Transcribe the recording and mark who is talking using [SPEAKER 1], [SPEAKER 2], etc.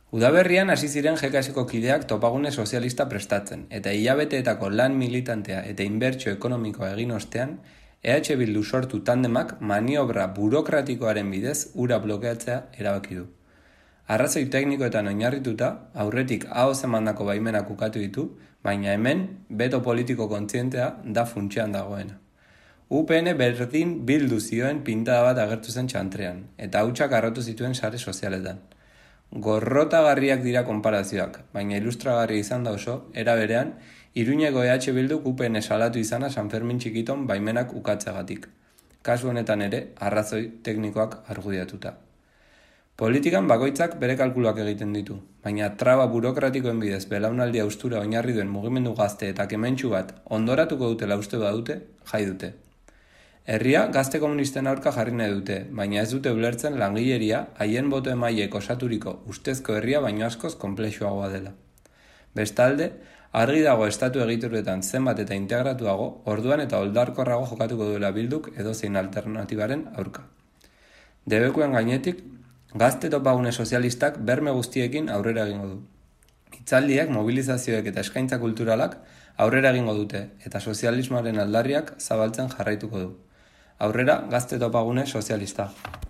[SPEAKER 1] Udaberrian hasi ziren GKSko kideak topagune sozialista prestatzen, eta hilabeteetako lan militantea eta inbertsio ekonomikoa egin ostean, EH Bildu sortu tandemak maniobra burokratikoaren bidez ura blokeatzea erabaki du. Arrazoi teknikoetan oinarrituta, aurretik ahoz emandako baimenak ukatu ditu, baina hemen beto politiko kontzientea da funtsean dagoena. UPN berdin bildu zioen pintada bat agertu zen txantrean, eta hautsak arrotu zituen sare sozialetan. Gorrotagarriak dira konparazioak, baina ilustragarria izan da oso, era berean, Iruñeko EH Bilduk UPN salatu izana San Fermin txikiton baimenak ukatzegatik. Kasu honetan ere, arrazoi teknikoak argudiatuta. Politikan bakoitzak bere kalkuluak egiten ditu, baina traba burokratikoen bidez belaunaldia ustura oinarri duen mugimendu gazte eta kementsu bat ondoratuko dutela uste badute, jai dute. Herria gazte komunisten aurka jarri nahi dute, baina ez dute ulertzen langileria haien boto emaileek osaturiko ustezko herria baino askoz konplexuagoa dela. Bestalde, argi dago estatu egituretan zenbat eta integratuago, orduan eta oldarkorrago jokatuko duela Bilduk edozein alternatibaren aurka. Debekuen gainetik, gazte topagune sozialistak berme guztiekin aurrera egingo du. Hitzaldiak, mobilizazioek eta eskaintza kulturalak aurrera egingo dute eta sozialismoaren aldarriak zabaltzen jarraituko du. Aurrera gazte topagune sozialista.